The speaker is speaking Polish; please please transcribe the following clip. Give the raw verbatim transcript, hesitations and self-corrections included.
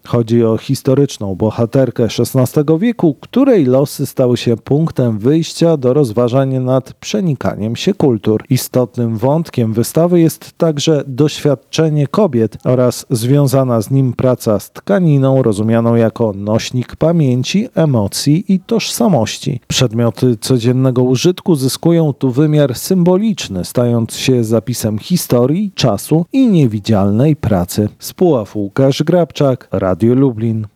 Chodzi o historyczną bohaterkę szesnastego wieku, której losy stały się punktem wyjścia do rozważań nad przenikaniem się kultur. Istotnym wątkiem wystawy jest także doświadczenie kobiet oraz związana z nim praca z tkaniną rozumianą jako nośnik pamięci, emocji i tożsamości. Przedmioty codziennego użytku zyskują tu wymiar symboliczny, stając się zapisem historii, czasu i niewidzialnej pracy. Z Puław Łukasz Grabczak, Radio Lublin.